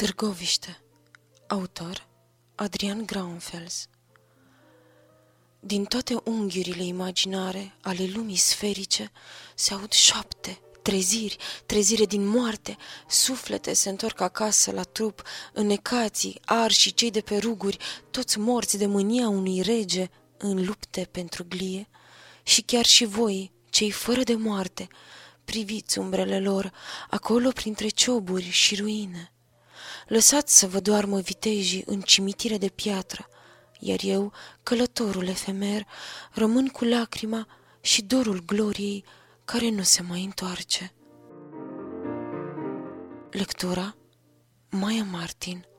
Târgoviște. Autor Adrian Graunfels. Din toate unghiurile imaginare ale lumii sferice se aud șoapte, trezire din moarte, suflete se întorc acasă la trup, înnecații, arși și cei de pe ruguri, toți morți de mânia unui rege în lupte pentru glie. Și chiar și voi, cei fără de moarte, priviți umbrele lor acolo printre cioburi și ruine. Lăsați să vă doarmă vitejii în cimitire de piatră, iar eu, călătorul efemer, rămân cu lacrima și dorul gloriei care nu se mai întoarce. Lectura Maia Martin.